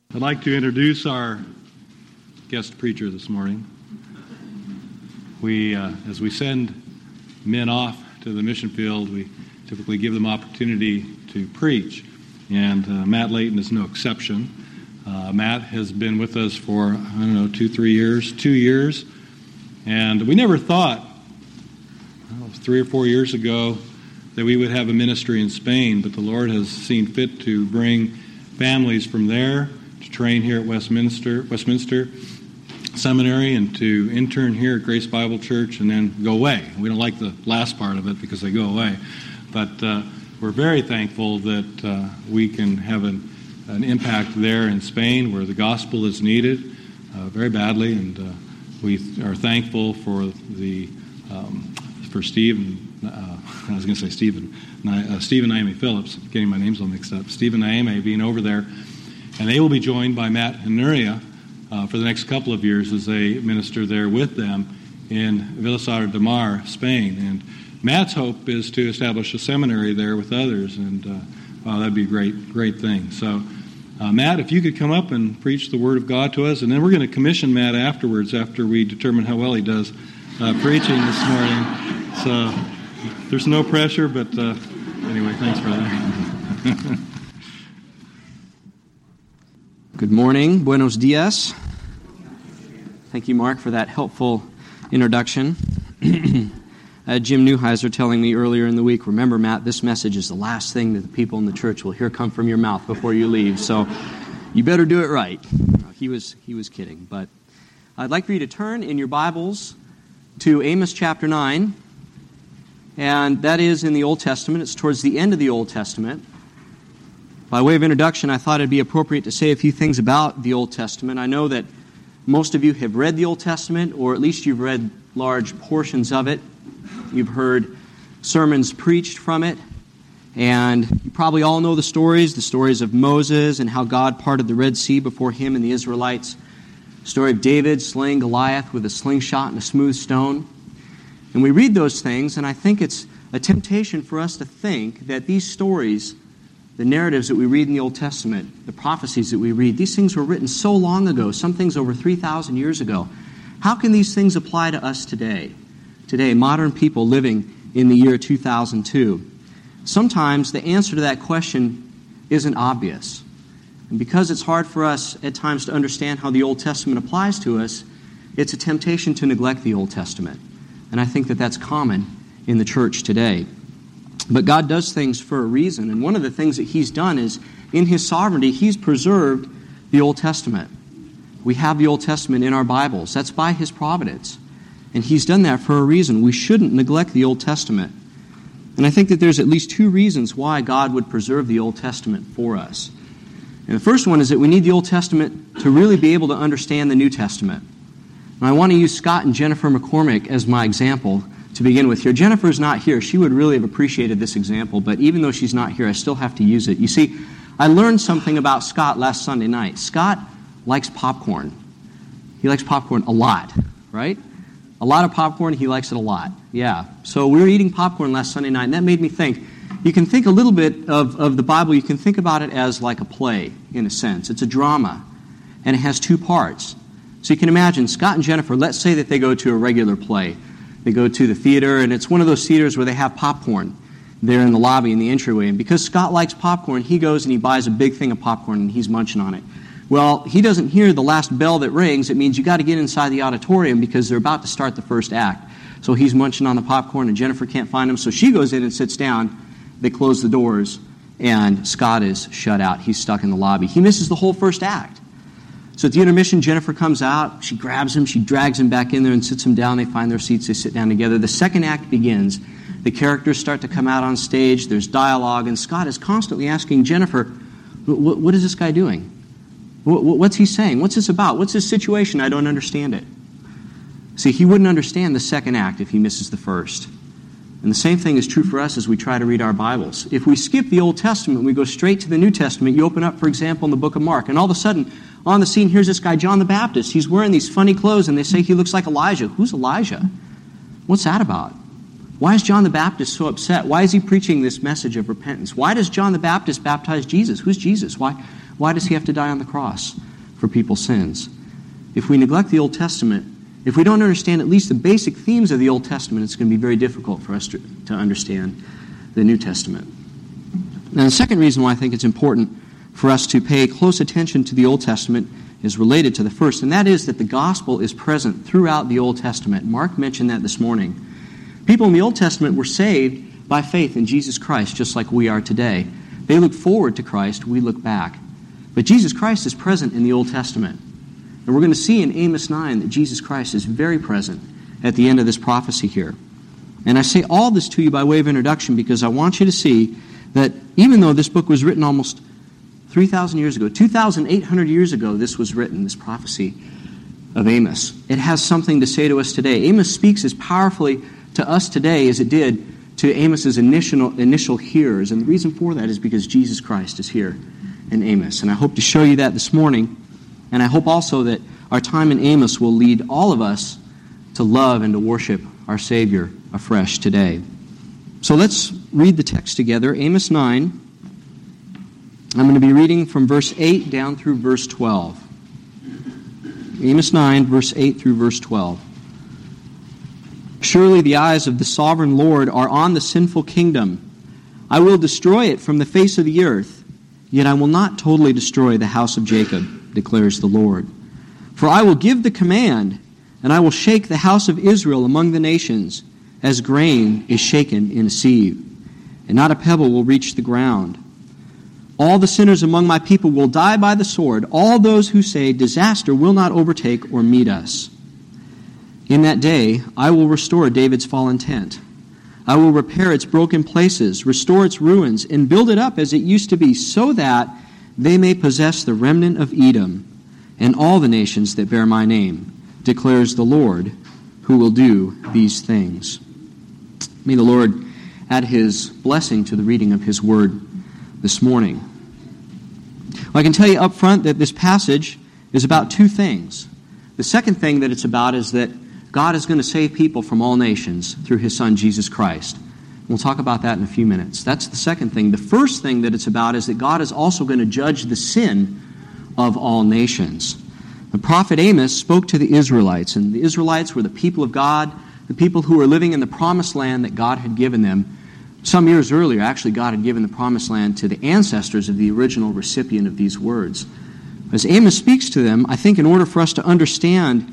I'd like to introduce our guest preacher this morning. As we send men off to the mission field, we typically give them opportunity to preach, and Matt Layton is no exception. Matt has been with us for, 2 years, and we never thought, 3 or 4 years ago, that we would have a ministry in Spain, but the Lord has seen fit to bring families from there to train here at Westminster Seminary and to intern here at Grace Bible Church and then go away. We don't like the last part of it because they go away. But we're very thankful that we can have an impact there in Spain where the gospel is needed very badly. And we are thankful for Steve and Naomi Phillips, getting my names all mixed up. Steve and Naomi being over there. And they will be joined by Matt and Nuria for the next couple of years as they minister there with them in Vilassar de Mar, Spain. And Matt's hope is to establish a seminary there with others, and that'd be a great thing. So, Matt, if you could come up and preach the Word of God to us, and then we're going to commission Matt afterwards after we determine how well he does preaching this morning. So, there's no pressure, but anyway, thanks for that. Good morning. Buenos dias. Thank you, Mark, for that helpful introduction. Jim Neuheiser telling me earlier in the week, remember, Matt, this message is the last thing that the people in the church will hear come from your mouth before you leave, so you better do it right. He was kidding, but I'd like for you to turn in your Bibles to Amos chapter 9, and that is in the Old Testament. It's towards the end of the Old Testament. By way of introduction, I thought it'd be appropriate to say a few things about the Old Testament. I know that most of you have read the Old Testament, or at least you've read large portions of it. You've heard sermons preached from it, and you probably all know the stories of Moses and how God parted the Red Sea before him and the Israelites, the story of David slaying Goliath with a slingshot and a smooth stone. And we read those things, and I think it's a temptation for us to think that these stories, the narratives that we read in the Old Testament, the prophecies that we read, these things were written so long ago, some things over 3,000 years ago. How can these things apply to us today? Today, modern people living in the year 2002. Sometimes the answer to that question isn't obvious. And because it's hard for us at times to understand how the Old Testament applies to us, it's a temptation to neglect the Old Testament. And I think that that's common in the church today. But God does things for a reason, and one of the things that He's done is, in His sovereignty, He's preserved the Old Testament. We have the Old Testament in our Bibles. That's by His providence. And He's done that for a reason. We shouldn't neglect the Old Testament. And I think that there's at least 2 reasons why God would preserve the Old Testament for us. And the first one is that we need the Old Testament to really be able to understand the New Testament. And I want to use Scott and Jennifer McCormick as my example to begin with here. Jennifer's not here. She would really have appreciated this example, but even though she's not here, I still have to use it. You see, I learned something about Scott last Sunday night. Scott likes popcorn. He likes popcorn a lot, right? A lot of popcorn, he likes it a lot. Yeah. So we were eating popcorn last Sunday night, and that made me think. You can think a little bit of the Bible, you can think about it as like a play, in a sense. It's a drama, and it has 2 parts. So you can imagine Scott and Jennifer, let's say that they go to a regular play. They go to the theater, and it's one of those theaters where they have popcorn there in the lobby, in the entryway. And because Scott likes popcorn, he goes and he buys a big thing of popcorn, and he's munching on it. Well, he doesn't hear the last bell that rings. It means you got to get inside the auditorium because they're about to start the first act. So he's munching on the popcorn, and Jennifer can't find him, so she goes in and sits down. They close the doors, and Scott is shut out. He's stuck in the lobby. He misses the whole first act. So at the intermission, Jennifer comes out, she grabs him, she drags him back in there and sits him down. They find their seats, they sit down together. The second act begins. The characters start to come out on stage, there's dialogue, and Scott is constantly asking Jennifer, what is this guy doing? What's he saying? What's this about? What's his situation? I don't understand it. See, he wouldn't understand the second act if he misses the first. And the same thing is true for us as we try to read our Bibles. If we skip the Old Testament, we go straight to the New Testament. You open up, for example, in the book of Mark, and all of a sudden, on the scene, here's this guy, John the Baptist. He's wearing these funny clothes, and they say he looks like Elijah. Who's Elijah? What's that about? Why is John the Baptist so upset? Why is he preaching this message of repentance? Why does John the Baptist baptize Jesus? Who's Jesus? Why Why does he have to die on the cross for people's sins? If we neglect the Old Testament, if we don't understand at least the basic themes of the Old Testament, it's going to be very difficult for us to understand the New Testament. Now, the second reason why I think it's important for us to pay close attention to the Old Testament is related to the first, and that is that the gospel is present throughout the Old Testament. Mark mentioned that this morning. People in the Old Testament were saved by faith in Jesus Christ, just like we are today. They look forward to Christ, we look back. But Jesus Christ is present in the Old Testament. And we're going to see in Amos 9 that Jesus Christ is very present at the end of this prophecy here. And I say all this to you by way of introduction because I want you to see that even though this book was written almost 3,000 years ago, 2,800 years ago, this was written, this prophecy of Amos. It has something to say to us today. Amos speaks as powerfully to us today as it did to Amos's initial hearers. And the reason for that is because Jesus Christ is here in Amos. And I hope to show you that this morning. And I hope also that our time in Amos will lead all of us to love and to worship our Savior afresh today. So let's read the text together. Amos 9. I'm going to be reading from verse 8 down through verse 12. Amos 9, verse 8 through verse 12. Surely the eyes of the sovereign Lord are on the sinful kingdom. I will destroy it from the face of the earth, yet I will not totally destroy the house of Jacob, declares the Lord. For I will give the command, and I will shake the house of Israel among the nations, as grain is shaken in a sieve, and not a pebble will reach the ground. All the sinners among my people will die by the sword, all those who say, disaster will not overtake or meet us. In that day, I will restore David's fallen tent. I will repair its broken places, restore its ruins, and build it up as it used to be, so that they may possess the remnant of Edom and all the nations that bear my name, declares the Lord, who will do these things. May the Lord add his blessing to the reading of his word this morning. Well, I can tell you up front that this passage is about two things. The second thing that it's about is that God is going to save people from all nations through his Son, Jesus Christ. We'll talk about that in a few minutes. That's the second thing. The first thing that it's about is that God is also going to judge the sin of all nations. The prophet Amos spoke to the Israelites, and the Israelites were the people of God, the people who were living in the promised land that God had given them. Some years earlier, actually, God had given the promised land to the ancestors of the original recipient of these words. As Amos speaks to them, I think in order for us to understand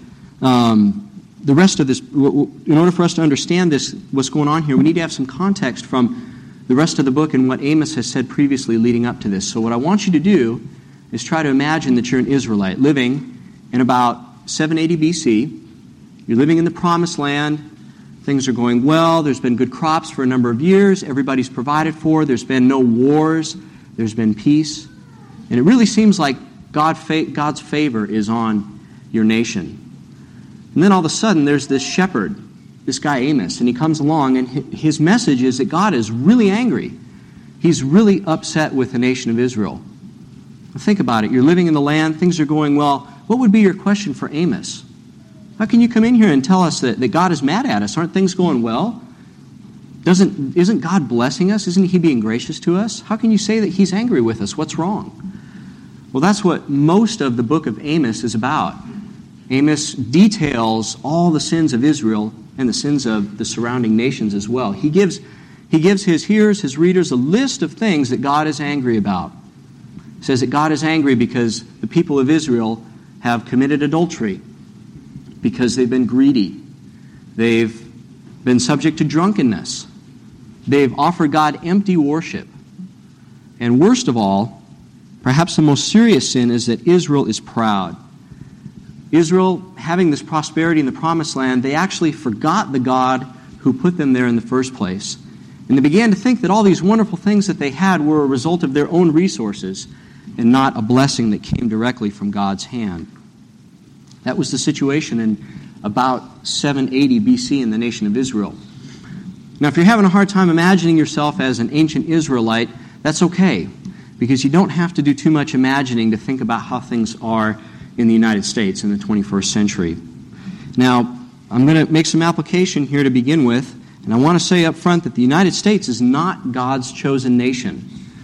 the rest of this, in order for us to understand this, what's going on here, we need to have some context from the rest of the book and what Amos has said previously leading up to this. So what I want you to do is try to imagine that you're an Israelite living in about 780 BC. You're living in the promised land. Things are going well. There's been good crops for a number of years. Everybody's provided for. There's been no wars. There's been peace. And it really seems like God's favor is on your nation. And then all of a sudden, there's this shepherd, this guy Amos, and he comes along, and his message is that God is really angry. He's really upset with the nation of Israel. Think about it. You're living in the land. Things are going well. What would be your question for Amos? How can you come in here and tell us that God is mad at us? Aren't things going well? Isn't God blessing us? Isn't he being gracious to us? How can you say that he's angry with us? What's wrong? Well, that's what most of the book of Amos is about. Amos details all the sins of Israel and the sins of the surrounding nations as well. He gives his hearers, his readers, a list of things that God is angry about. He says that God is angry because the people of Israel have committed adultery, because they've been greedy. They've been subject to drunkenness. They've offered God empty worship. And worst of all, perhaps the most serious sin is that Israel is proud. Israel, having this prosperity in the promised land, they actually forgot the God who put them there in the first place. And they began to think that all these wonderful things that they had were a result of their own resources and not a blessing that came directly from God's hand. That was the situation in about 780 BC in the nation of Israel. Now, if you're having a hard time imagining yourself as an ancient Israelite, that's okay, because you don't have to do too much imagining to think about how things are in the United States in the 21st century. Now, I'm going to make some application here to begin with, and I want to say up front that the United States is not God's chosen nation.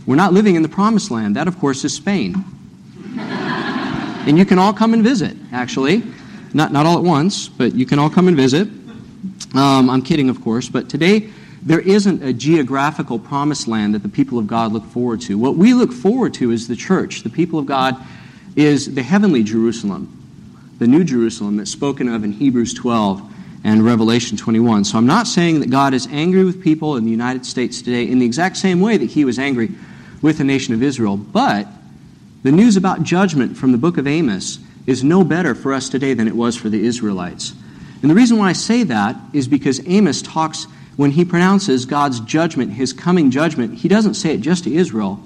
We're not living in the promised land. That, of course, is Spain. And you can all come and visit, actually. Not all at once, but you can all come and visit. I'm kidding, of course, but today there isn't a geographical promised land that the people of God look forward to. What we look forward to is the church. The people of God is the heavenly Jerusalem, the new Jerusalem that's spoken of in Hebrews 12 and Revelation 21. So I'm not saying that God is angry with people in the United States today in the exact same way that he was angry with the nation of Israel, but the news about judgment from the book of Amos is no better for us today than it was for the Israelites. And the reason why I say that is because Amos talks, when he pronounces God's judgment, his coming judgment, he doesn't say it just to Israel.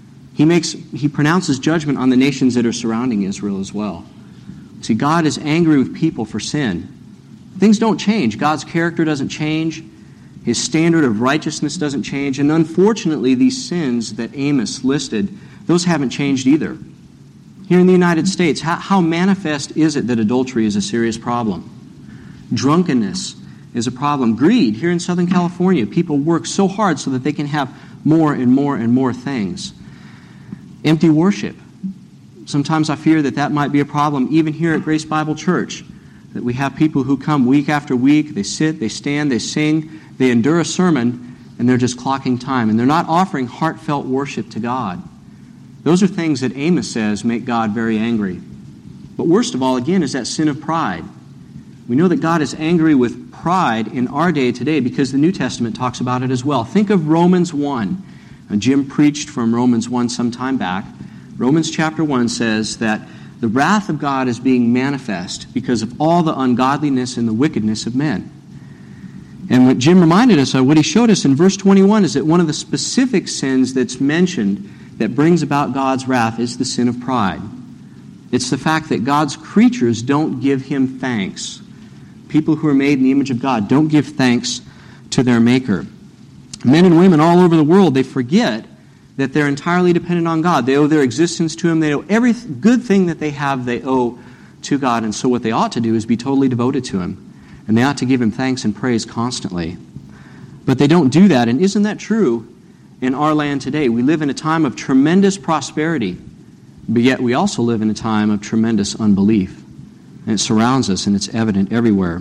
He pronounces judgment on the nations that are surrounding Israel as well. See, God is angry with people for sin. Things don't change. God's character doesn't change. His standard of righteousness doesn't change. And unfortunately, these sins that Amos listed, those haven't changed either. Here in the United States, how manifest is it that adultery is a serious problem? Drunkenness is a problem. Greed, here in Southern California, people work so hard so that they can have more and more and more things. Empty worship. Sometimes I fear that might be a problem even here at Grace Bible Church, that we have people who come week after week, they sit, they stand, they sing, they endure a sermon, and they're just clocking time, and they're not offering heartfelt worship to God. Those are things that Amos says make God very angry. But worst of all, again, is that sin of pride. We know that God is angry with pride in our day today because the New Testament talks about it as well. Think of Romans 1. Jim preached from Romans 1 some time back. Romans chapter 1 says that the wrath of God is being manifest because of all the ungodliness and the wickedness of men. And what Jim reminded us of, what he showed us in verse 21, is that one of the specific sins that's mentioned that brings about God's wrath is the sin of pride. It's the fact that God's creatures don't give him thanks. People who are made in the image of God don't give thanks to their Maker. Men and women all over the world, they forget that they're entirely dependent on God. They owe their existence to him. They owe every good thing that they have, they owe to God. And so what they ought to do is be totally devoted to him. And they ought to give him thanks and praise constantly. But they don't do that. And isn't that true in our land today? We live in a time of tremendous prosperity, but yet we also live in a time of tremendous unbelief. And it surrounds us, and it's evident everywhere.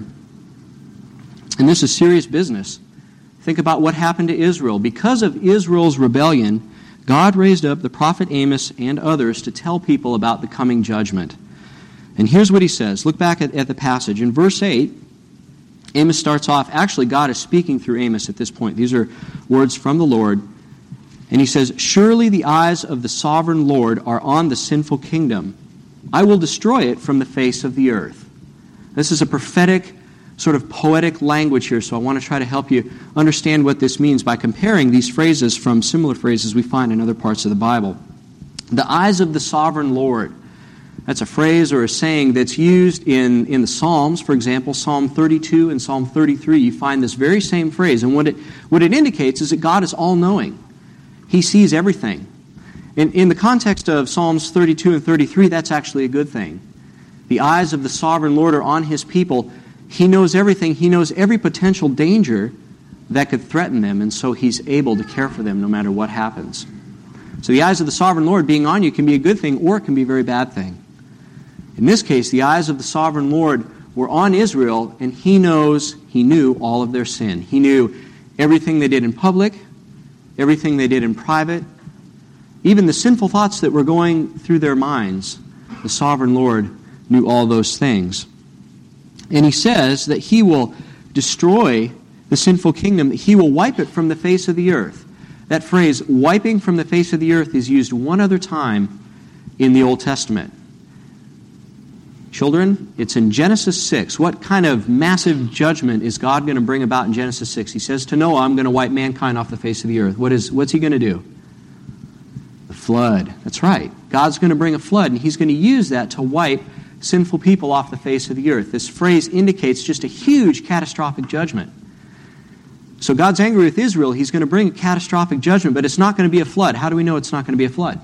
And this is serious business. Think about what happened to Israel. Because of Israel's rebellion, God raised up the prophet Amos and others to tell people about the coming judgment. And here's what he says. Look back at the passage. In verse 8, Amos starts off, actually God is speaking through Amos at this point. These are words from the Lord. And he says, "Surely the eyes of the sovereign Lord are on the sinful kingdom. I will destroy it from the face of the earth." This is a prophetic, sort of poetic language here, so I want to try to help you understand what this means by comparing these phrases from similar phrases we find in other parts of the Bible. The eyes of the sovereign Lord. That's a phrase or a saying that's used in the Psalms. For example, Psalm 32 and Psalm 33, you find this very same phrase. And what it indicates is that God is all-knowing. He sees everything. In the context of Psalms 32 and 33, that's actually a good thing. The eyes of the sovereign Lord are on his people. He knows everything. He knows every potential danger that could threaten them, and so he's able to care for them no matter what happens. So the eyes of the sovereign Lord being on you can be a good thing, or it can be a very bad thing. In this case, the eyes of the sovereign Lord were on Israel, and he knew all of their sin. He knew everything they did in public, everything they did in private, even the sinful thoughts that were going through their minds. The sovereign Lord knew all those things. And he says that he will destroy the sinful kingdom. He will wipe it from the face of the earth. That phrase, wiping from the face of the earth, is used one other time in the Old Testament. Children, it's in Genesis 6. What kind of massive judgment is God going to bring about in Genesis 6? He says to Noah, "I'm going to wipe mankind off the face of the earth." What's he going to do? The flood. That's right. God's going to bring a flood, and he's going to use that to wipe sinful people off the face of the earth. This phrase indicates just a huge catastrophic judgment. So God's angry with Israel. He's going to bring a catastrophic judgment, but it's not going to be a flood. How do we know it's not going to be a flood?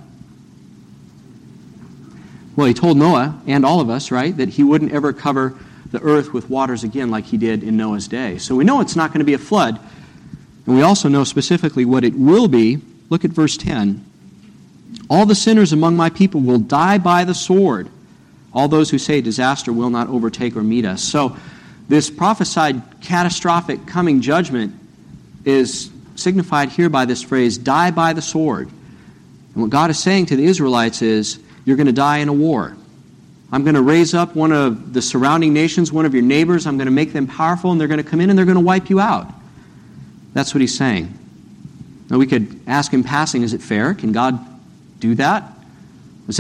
Well, he told Noah and all of us, right, that he wouldn't ever cover the earth with waters again like he did in Noah's day. So we know it's not going to be a flood. And we also know specifically what it will be. Look at verse 10. All the sinners among my people will die by the sword. All those who say disaster will not overtake or meet us. So this prophesied catastrophic coming judgment is signified here by this phrase, die by the sword. And what God is saying to the Israelites is, you're going to die in a war. I'm going to raise up one of the surrounding nations, one of your neighbors. I'm going to make them powerful, and they're going to come in and they're going to wipe you out. That's what he's saying. Now we could ask in passing, is it fair? Can God do that? Is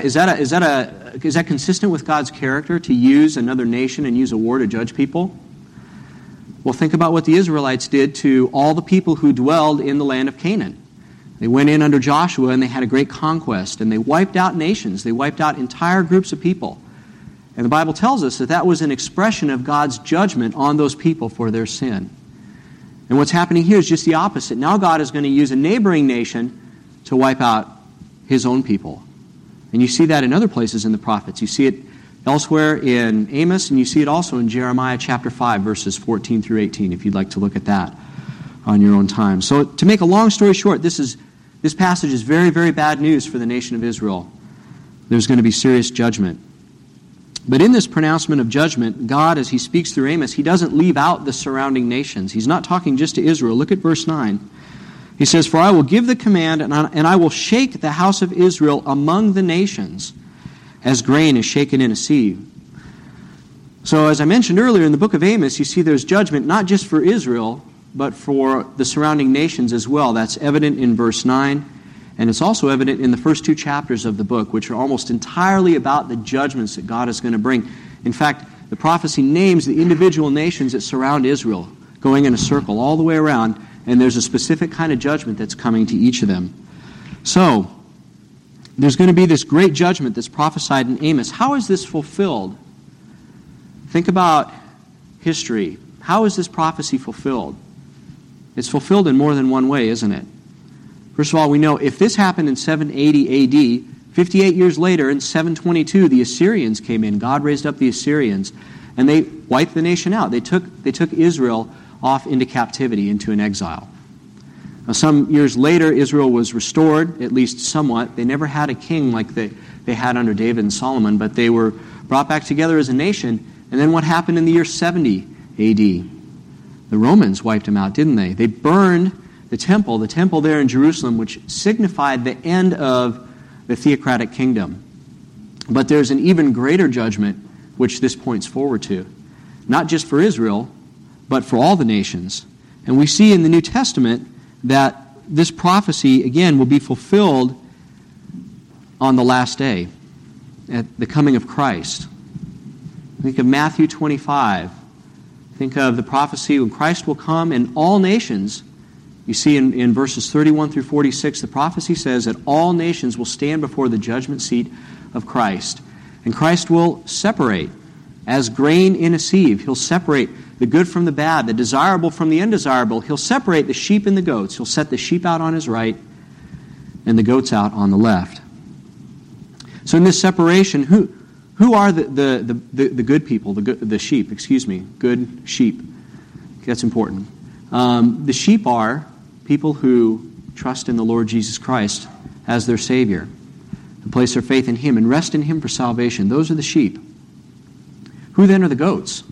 that consistent with God's character to use another nation and use a war to judge people? Well, think about what the Israelites did to all the people who dwelled in the land of Canaan. They went in under Joshua and they had a great conquest, and they wiped out nations. They wiped out entire groups of people. And the Bible tells us that that was an expression of God's judgment on those people for their sin. And what's happening here is just the opposite. Now God is going to use a neighboring nation to wipe out his own people. And you see that in other places in the prophets. You see it elsewhere in Amos, and you see it also in Jeremiah chapter 5, verses 14 through 18, if you'd like to look at that on your own time. So to make a long story short, this passage is very, very bad news for the nation of Israel. There's going to be serious judgment. But in this pronouncement of judgment, God, as he speaks through Amos, he doesn't leave out the surrounding nations. He's not talking just to Israel. Look at verse 9. He says, "For I will give the command, and I will shake the house of Israel among the nations, as grain is shaken in a sieve." So as I mentioned earlier, in the book of Amos, you see there's judgment not just for Israel, but for the surrounding nations as well. That's evident in verse 9, and it's also evident in the first two chapters of the book, which are almost entirely about the judgments that God is going to bring. In fact, the prophecy names the individual nations that surround Israel, going in a circle all the way around, and there's a specific kind of judgment that's coming to each of them. So, there's going to be this great judgment that's prophesied in Amos. How is this fulfilled? Think about history. How is this prophecy fulfilled? It's fulfilled in more than one way, isn't it? First of all, we know if this happened in 780 A.D., 58 years later, in 722, the Assyrians came in. God raised up the Assyrians, and they wiped the nation out. They took Israel off into captivity, into an exile. Now, some years later, Israel was restored, at least somewhat. They never had a king like they had under David and Solomon, but they were brought back together as a nation. And then what happened in the year 70 A.D.? The Romans wiped them out, didn't they? They burned the temple there in Jerusalem, which signified the end of the theocratic kingdom. But there's an even greater judgment, which this points forward to. Not just for Israel, but for all the nations. And we see in the New Testament that this prophecy, again, will be fulfilled on the last day, at the coming of Christ. Think of Matthew 25. Think of the prophecy when Christ will come and all nations. You see in verses 31 through 46, the prophecy says that all nations will stand before the judgment seat of Christ. And Christ will separate as grain in a sieve. He'll separate the good from the bad, the desirable from the undesirable. He'll separate the sheep and the goats. He'll set the sheep out on his right and the goats out on the left. So in this separation, who are the good people, the sheep, good sheep? That's important. The sheep are people who trust in the Lord Jesus Christ as their Savior, who place their faith in Him and rest in Him for salvation. Those are the sheep. Who then are the goats?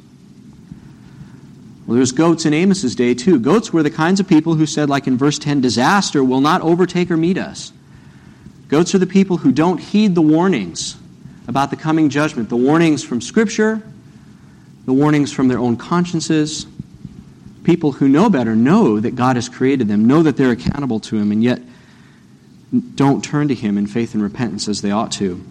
Well, there's goats in Amos's day too. Goats were the kinds of people who said, like in verse 10, disaster will not overtake or meet us. Goats are the people who don't heed the warnings about the coming judgment, the warnings from Scripture, the warnings from their own consciences. People who know better know that God has created them, know that they're accountable to Him, and yet don't turn to Him in faith and repentance as they ought to.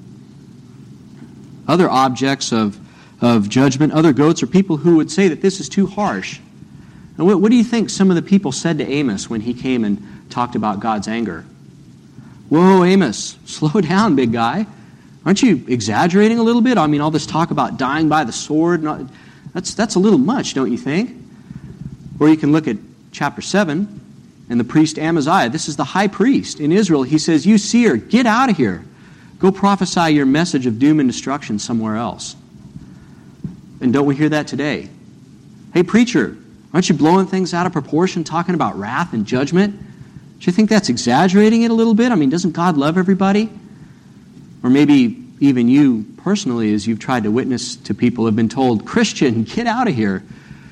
Other objects of judgment, other goats, are people who would say that this is too harsh. Now, what do you think some of the people said to Amos when he came and talked about God's anger? Whoa, Amos, slow down, big guy. Aren't you exaggerating a little bit? I mean, all this talk about dying by the sword, that's a little much, don't you think? Or you can look at chapter 7 and the priest Amaziah. This is the high priest in Israel. He says, you seer, get out of here. Go prophesy your message of doom and destruction somewhere else. And don't we hear that today? Hey, preacher, aren't you blowing things out of proportion, talking about wrath and judgment? Do you think that's exaggerating it a little bit? I mean, doesn't God love everybody? Or maybe even you personally, as you've tried to witness to people, have been told, Christian, get out of here.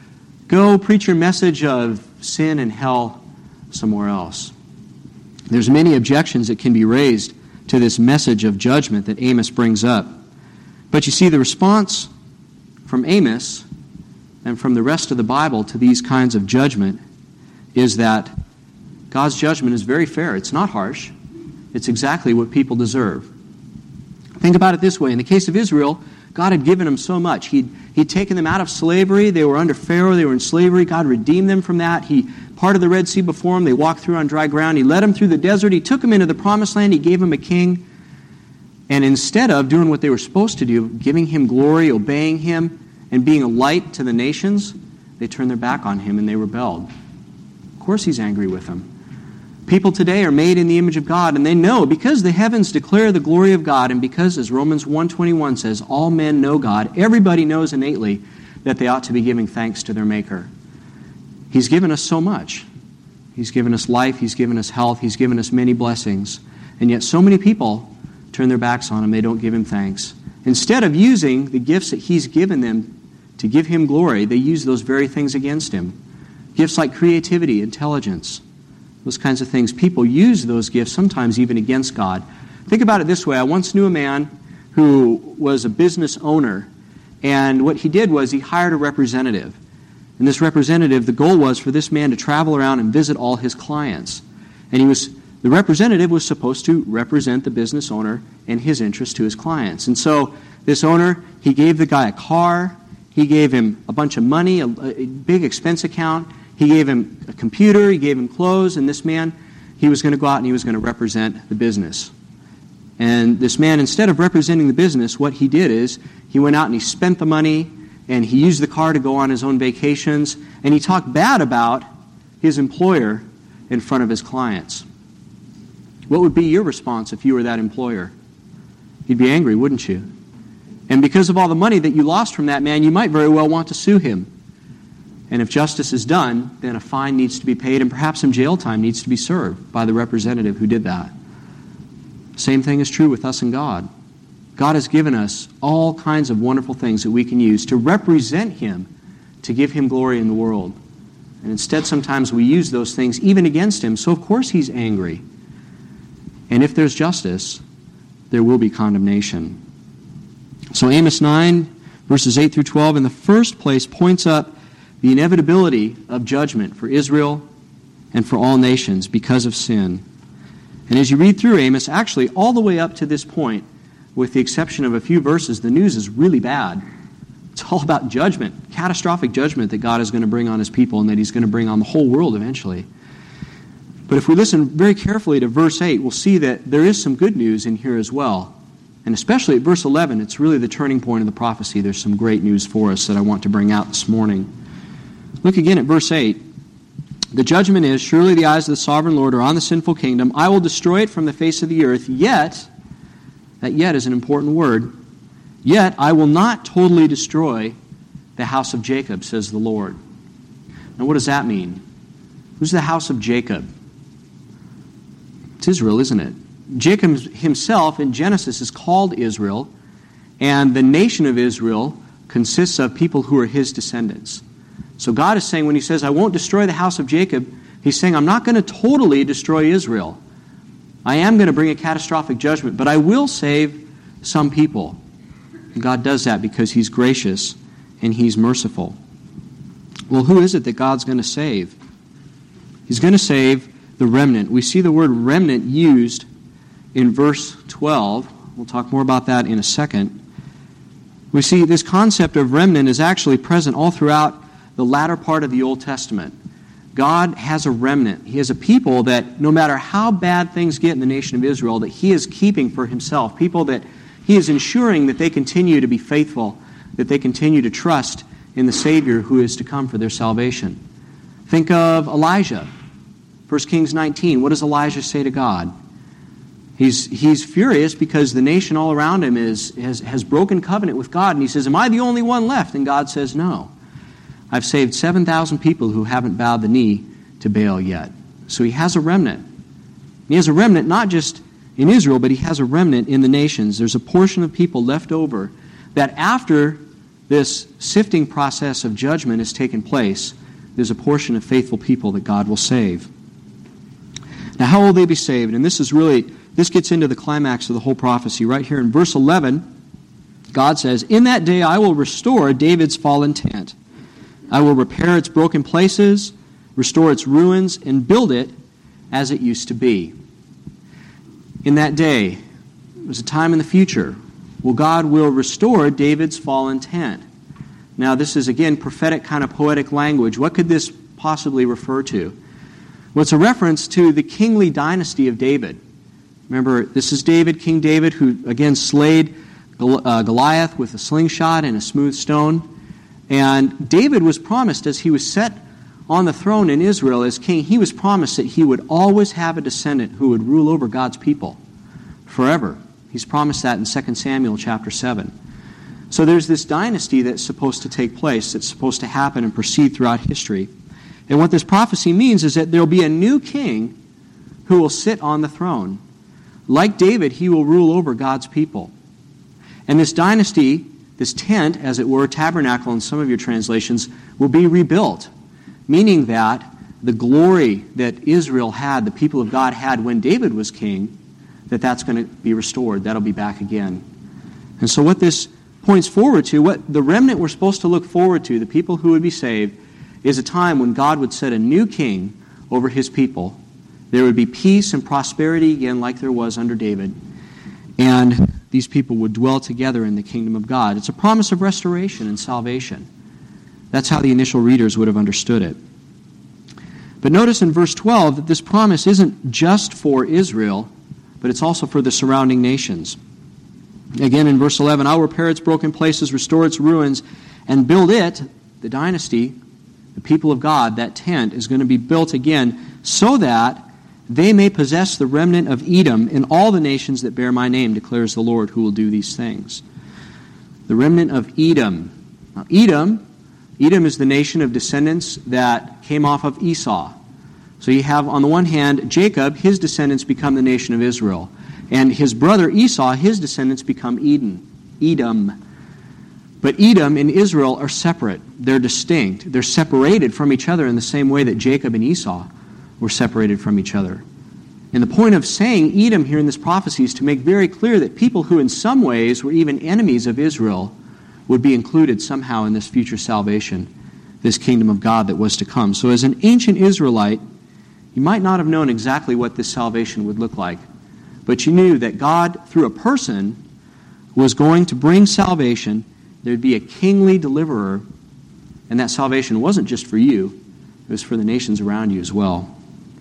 Go preach your message of sin and hell somewhere else. There's many objections that can be raised to this message of judgment that Amos brings up. But you see, the response from Amos and from the rest of the Bible to these kinds of judgment is that God's judgment is very fair. It's not harsh. It's exactly what people deserve. Think about it this way. In the case of Israel, God had given them so much. He'd taken them out of slavery. They were under Pharaoh. They were in slavery. God redeemed them from that. He parted the Red Sea before them. They walked through on dry ground. He led them through the desert. He took them into the Promised Land. He gave them a king. And instead of doing what they were supposed to do, giving Him glory, obeying Him, and being a light to the nations, they turned their back on Him and they rebelled. Of course He's angry with them. People today are made in the image of God, and they know because the heavens declare the glory of God, and because, as Romans 1:21 says, all men know God, everybody knows innately that they ought to be giving thanks to their Maker. He's given us so much. He's given us life, He's given us health, He's given us many blessings, and yet so many people turn their backs on Him. They don't give Him thanks. Instead of using the gifts that He's given them to give Him glory, they use those very things against Him. Gifts like creativity, intelligence, those kinds of things. People use those gifts sometimes even against God. Think about it this way. I once knew a man who was a business owner, and what he did was he hired a representative. And this representative, the goal was for this man to travel around and visit all his clients. And the representative was supposed to represent the business owner and his interest to his clients. And so this owner, he gave the guy a car, he gave him a bunch of money, a big expense account, he gave him a computer, he gave him clothes, and this man, he was going to go out and he was going to represent the business. And this man, instead of representing the business, what he did is he went out and he spent the money, and he used the car to go on his own vacations, and he talked bad about his employer in front of his clients. What would be your response if you were that employer? You'd be angry, wouldn't you? And because of all the money that you lost from that man, you might very well want to sue him. And if justice is done, then a fine needs to be paid, and perhaps some jail time needs to be served by the representative who did that. Same thing is true with us and God. God has given us all kinds of wonderful things that we can use to represent Him, to give Him glory in the world. And instead, sometimes we use those things even against Him, so of course He's angry. And if there's justice, there will be condemnation. So Amos 9, verses 8 through 12, in the first place points up the inevitability of judgment for Israel and for all nations because of sin. And as you read through Amos, actually all the way up to this point, with the exception of a few verses, the news is really bad. It's all about judgment, catastrophic judgment that God is going to bring on His people and that He's going to bring on the whole world eventually. But if we listen very carefully to verse 8, we'll see that there is some good news in here as well. And especially at verse 11, it's really the turning point of the prophecy. There's some great news for us that I want to bring out this morning. Look again at verse 8. The judgment is, surely the eyes of the sovereign Lord are on the sinful kingdom. I will destroy it from the face of the earth, yet, that yet is an important word, yet I will not totally destroy the house of Jacob, says the Lord. Now what does that mean? Who's the house of Jacob? It's Israel, isn't it? Jacob himself in Genesis is called Israel, and the nation of Israel consists of people who are his descendants. So God is saying when He says, I won't destroy the house of Jacob, He's saying, I'm not going to totally destroy Israel. I am going to bring a catastrophic judgment, but I will save some people. And God does that because He's gracious and He's merciful. Well, who is it that God's going to save? He's going to save the remnant. We see the word remnant used in verse 12. We'll talk more about that in a second. We see this concept of remnant is actually present all throughout the latter part of the Old Testament. God has a remnant. He has a people that no matter how bad things get in the nation of Israel, that He is keeping for Himself. People that He is ensuring that they continue to be faithful, that they continue to trust in the Savior who is to come for their salvation. Think of Elijah. 1 Kings 19. What does Elijah say to God? He's furious because the nation all around him has broken covenant with God. And he says, am I the only one left? And God says, no. I've saved 7,000 people who haven't bowed the knee to Baal yet. So He has a remnant. He has a remnant not just in Israel, but he has a remnant in the nations. There's a portion of people left over that after this sifting process of judgment has taken place, there's a portion of faithful people that God will save. Now, how will they be saved? And this gets into the climax of the whole prophecy. Right here in verse 11, God says, "In that day I will restore David's fallen tent. I will repair its broken places, restore its ruins, and build it as it used to be." In that day, there's a time in the future, God will restore David's fallen tent. Now, this is, again, prophetic kind of poetic language. What could this possibly refer to? Well, it's a reference to the kingly dynasty of David. Remember, this is David, King David, who, again, slayed Goliath with a slingshot and a smooth stone. And David was promised, as he was set on the throne in Israel as king, he was promised that he would always have a descendant who would rule over God's people forever. He's promised that in 2 Samuel chapter 7. So there's this dynasty that's supposed to take place, that's supposed to happen and proceed throughout history. And what this prophecy means is that there will be a new king who will sit on the throne. Like David, he will rule over God's people. And this dynasty, this tent, as it were, tabernacle in some of your translations, will be rebuilt, meaning that the glory that Israel had, the people of God had when David was king, that's going to be restored. That'll be back again. And so what this points forward to, what the remnant we're supposed to look forward to, the people who would be saved, is a time when God would set a new king over his people. There would be peace and prosperity again like there was under David. And these people would dwell together in the kingdom of God. It's a promise of restoration and salvation. That's how the initial readers would have understood it. But notice in verse 12 that this promise isn't just for Israel, but it's also for the surrounding nations. Again, in verse 11, "I will repair its broken places, restore its ruins, and build it," the dynasty, the people of God, that tent is going to be built again, "so that they may possess the remnant of Edom in all the nations that bear my name, declares the Lord, who will do these things." The remnant of Edom. Now, Edom is the nation of descendants that came off of Esau. So you have, on the one hand, Jacob, his descendants become the nation of Israel. And his brother Esau, his descendants become Edom. But Edom and Israel are separate. They're distinct. They're separated from each other in the same way that Jacob and Esau were separated from each other. And the point of saying Edom here in this prophecy is to make very clear that people who in some ways were even enemies of Israel would be included somehow in this future salvation, this kingdom of God that was to come. So as an ancient Israelite, you might not have known exactly what this salvation would look like, but you knew that God, through a person, was going to bring salvation. There would be a kingly deliverer, and that salvation wasn't just for you, it was for the nations around you as well.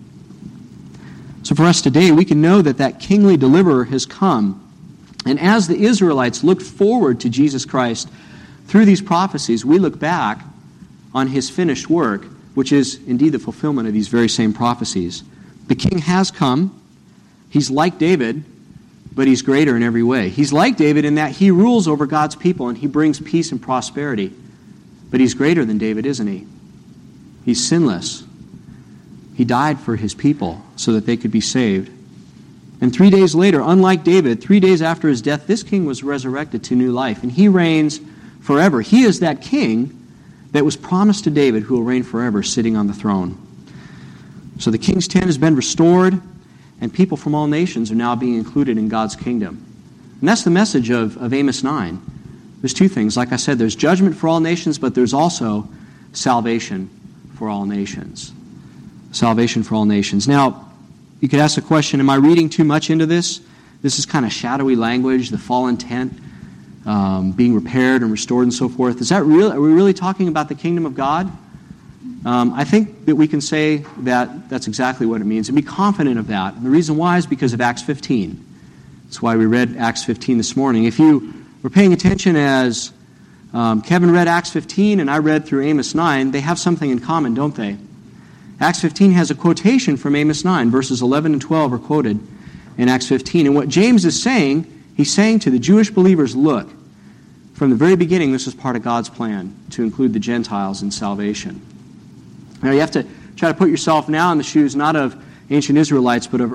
So for us today, we can know that that kingly deliverer has come. And as the Israelites looked forward to Jesus Christ through these prophecies, we look back on his finished work, which is indeed the fulfillment of these very same prophecies. The king has come. He's like David, but he's greater in every way. He's like David in that he rules over God's people and he brings peace and prosperity. But he's greater than David, isn't he? He's sinless. He died for his people so that they could be saved. And 3 days later, unlike David, 3 days after his death, this king was resurrected to new life. And he reigns forever. He is that king that was promised to David who will reign forever sitting on the throne. So the king's tent has been restored, and people from all nations are now being included in God's kingdom. And that's the message of Amos 9. There's two things. Like I said, there's judgment for all nations, but there's also salvation for all nations. Salvation for all nations. Now, you could ask the question, am I reading too much into this? This is kind of shadowy language, the fallen tent being repaired and restored and so forth. Is that real? Are we really talking about the kingdom of God? I think that we can say that that's exactly what it means and be confident of that. And the reason why is because of Acts 15. That's why we read Acts 15 this morning. If you were paying attention as Kevin read Acts 15 and I read through Amos 9, they have something in common, don't they? Acts 15 has a quotation from Amos 9. Verses 11 and 12 are quoted in Acts 15. And what James is saying, he's saying to the Jewish believers, look, from the very beginning, this was part of God's plan to include the Gentiles in salvation. Now, you have to try to put yourself now in the shoes not of ancient Israelites, but of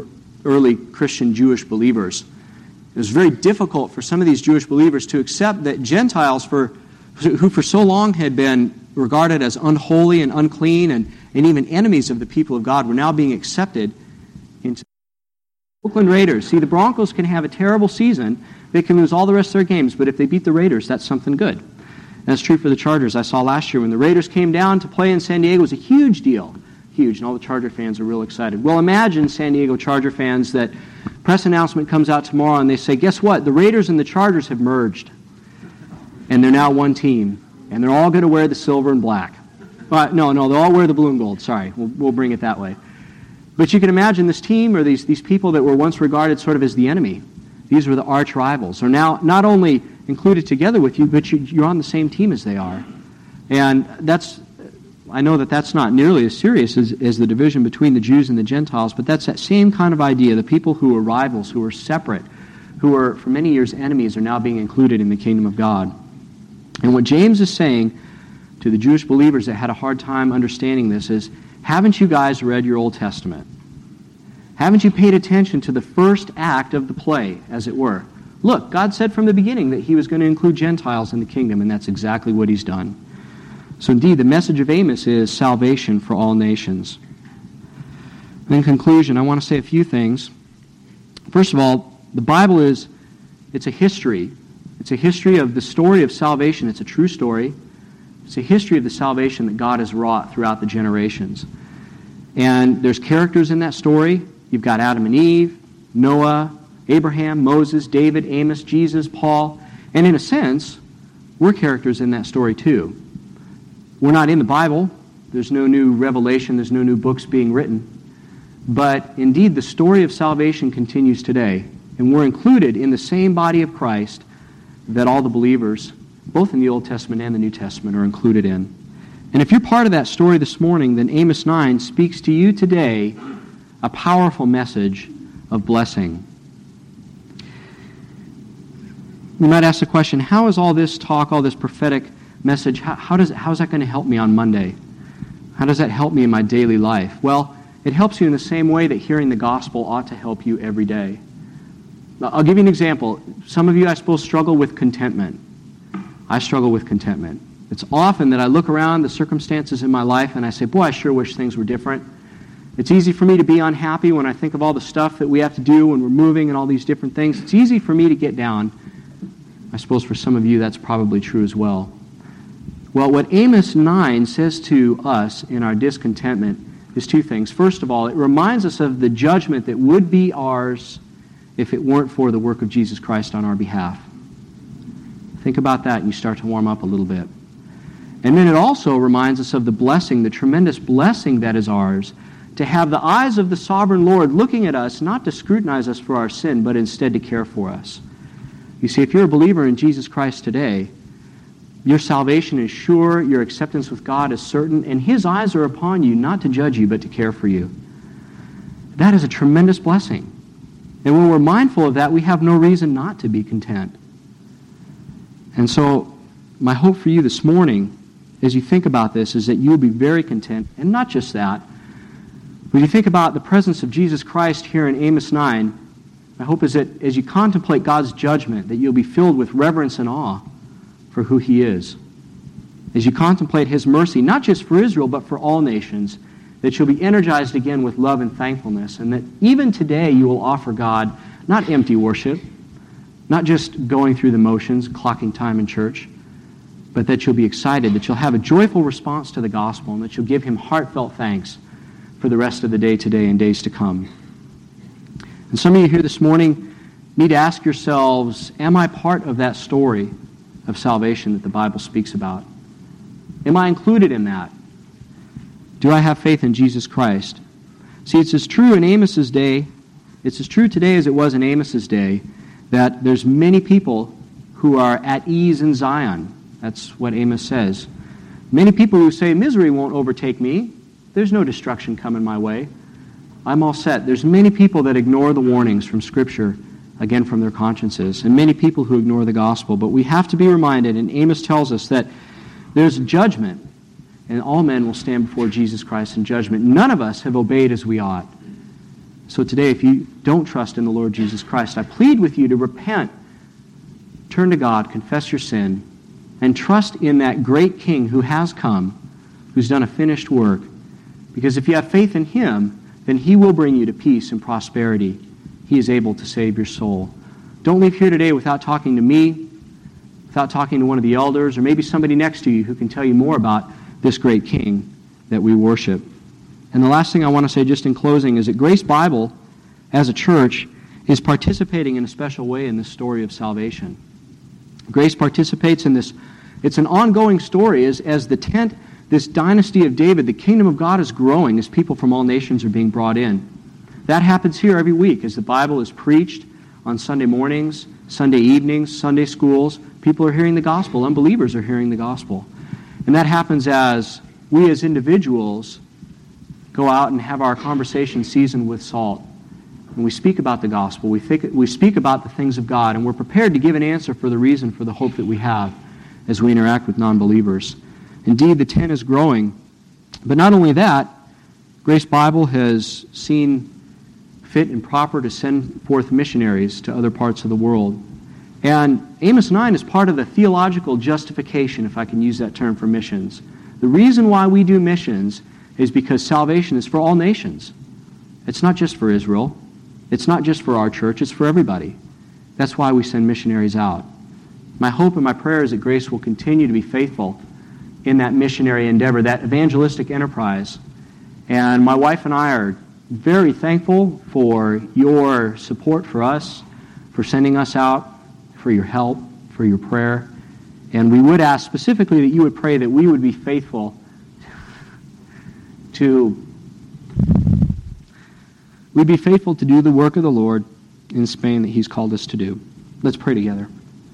early Christian Jewish believers. It was very difficult for some of these Jewish believers to accept that Gentiles, who for so long had been regarded as unholy and unclean and even enemies of the people of God, were now being accepted into Oakland Raiders. See, the Broncos can have a terrible season. They can lose all the rest of their games, but if they beat the Raiders, that's something good. And that's true for the Chargers. I saw last year when the Raiders came down to play in San Diego, it was a huge deal. Huge, and all the Charger fans are real excited. Well, imagine, San Diego Charger fans, that press announcement comes out tomorrow and they say, guess what? The Raiders and the Chargers have merged. And they're now one team. And they're all going to wear the silver and black. No, they'll all wear the blue and gold. Sorry, we'll bring it that way. But you can imagine this team, or these people that were once regarded sort of as the enemy, these were the arch rivals, are now not only included together with you, but you're on the same team as they are. And I know that's not nearly as serious as the division between the Jews and the Gentiles, but that's that same kind of idea. The people who were rivals, who were separate, who were for many years enemies, are now being included in the kingdom of God. And what James is saying to the Jewish believers that had a hard time understanding this is, haven't you guys read your Old Testament? Haven't you paid attention to the first act of the play, as it were? Look, God said from the beginning that he was going to include Gentiles in the kingdom, and that's exactly what he's done. So indeed, the message of Amos is salvation for all nations. And in conclusion, I want to say a few things. First of all, the Bible it's a history. It's a history of the story of salvation. It's a true story. It's a history of the salvation that God has wrought throughout the generations. And there's characters in that story. You've got Adam and Eve, Noah, Abraham, Moses, David, Amos, Jesus, Paul. And in a sense, we're characters in that story too. We're not in the Bible. There's no new revelation. There's no new books being written. But indeed, the story of salvation continues today. And we're included in the same body of Christ that all the believers, both in the Old Testament and the New Testament, are included in. And if you're part of that story this morning, then Amos 9 speaks to you today a powerful message of blessing. You might ask the question, how is all this talk, all this prophetic message, how is that going to help me on Monday? How does that help me in my daily life? Well, it helps you in the same way that hearing the gospel ought to help you every day. I'll give you an example. Some of you, I suppose, struggle with contentment. I struggle with contentment. It's often that I look around the circumstances in my life and I say, boy, I sure wish things were different. It's easy for me to be unhappy when I think of all the stuff that we have to do when we're moving and all these different things. It's easy for me to get down. I suppose for some of you that's probably true as well. Well, what Amos 9 says to us in our discontentment is two things. First of all, it reminds us of the judgment that would be ours if it weren't for the work of Jesus Christ on our behalf. Think about that and you start to warm up a little bit. And then it also reminds us of the blessing, the tremendous blessing that is ours, to have the eyes of the sovereign Lord looking at us, not to scrutinize us for our sin, but instead to care for us. You see, if you're a believer in Jesus Christ today, your salvation is sure, your acceptance with God is certain, and his eyes are upon you, not to judge you, but to care for you. That is a tremendous blessing. And when we're mindful of that, we have no reason not to be content. And so, my hope for you this morning, as you think about this, is that you'll be very content. And not just that, when you think about the presence of Jesus Christ here in Amos 9, my hope is that as you contemplate God's judgment, that you'll be filled with reverence and awe for who he is. As you contemplate his mercy, not just for Israel, but for all nations, that you'll be energized again with love and thankfulness, and that even today you will offer God not empty worship, not just going through the motions, clocking time in church, but that you'll be excited, that you'll have a joyful response to the gospel, and that you'll give him heartfelt thanks for the rest of the day today and days to come. And some of you here this morning need to ask yourselves, am I part of that story of salvation that the Bible speaks about? Am I included in that? Do I have faith in Jesus Christ? See, it's as true in Amos's day, it's as true today as it was in Amos's day, that there's many people who are at ease in Zion. That's what Amos says. Many people who say, misery won't overtake me. There's no destruction coming my way. I'm all set. There's many people that ignore the warnings from Scripture, again from their consciences, and many people who ignore the gospel. But we have to be reminded, and Amos tells us that there's judgment, and all men will stand before Jesus Christ in judgment. None of us have obeyed as we ought. So today, if you don't trust in the Lord Jesus Christ, I plead with you to repent, turn to God, confess your sin, and trust in that great King who has come, who's done a finished work. Because if you have faith in Him, then He will bring you to peace and prosperity. He is able to save your soul. Don't leave here today without talking to me, without talking to one of the elders, or maybe somebody next to you who can tell you more about this great King that we worship. And the last thing I want to say just in closing is that Grace Bible, as a church, is participating in a special way in this story of salvation. Grace participates in this. It's an ongoing story as the tent, this dynasty of David, the kingdom of God is growing as people from all nations are being brought in. That happens here every week as the Bible is preached on Sunday mornings, Sunday evenings, Sunday schools. People are hearing the gospel. Unbelievers are hearing the gospel. And that happens as we as individuals go out and have our conversation seasoned with salt. And we speak about the gospel. We speak about the things of God, and we're prepared to give an answer for the reason for the hope that we have as we interact with non-believers. Indeed, the tent is growing. But not only that, Grace Bible has seen fit and proper to send forth missionaries to other parts of the world. And Amos 9 is part of the theological justification, if I can use that term, for missions. The reason why we do missions is because salvation is for all nations. It's not just for Israel. It's not just for our church. It's for everybody. That's why we send missionaries out. My hope and my prayer is that Grace will continue to be faithful in that missionary endeavor, that evangelistic enterprise. And my wife and I are very thankful for your support for us, for sending us out, for your help, for your prayer. And we would ask specifically that you would pray that we would be faithful to do the work of the Lord in Spain that He's called us to do. Let's pray together.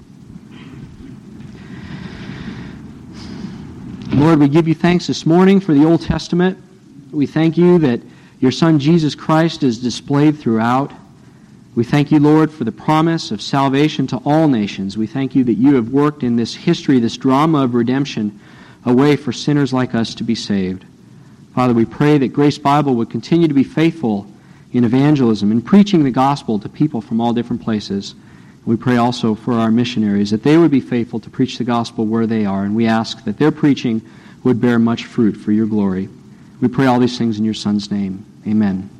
Lord, we give you thanks this morning for the Old Testament. We thank you that your Son Jesus Christ is displayed throughout. We thank you, Lord, for the promise of salvation to all nations. We thank you that you have worked in this history, this drama of redemption, a way for sinners like us to be saved. Father, we pray that Grace Bible would continue to be faithful in evangelism and preaching the gospel to people from all different places. We pray also for our missionaries, that they would be faithful to preach the gospel where they are, and we ask that their preaching would bear much fruit for your glory. We pray all these things in your Son's name. Amen.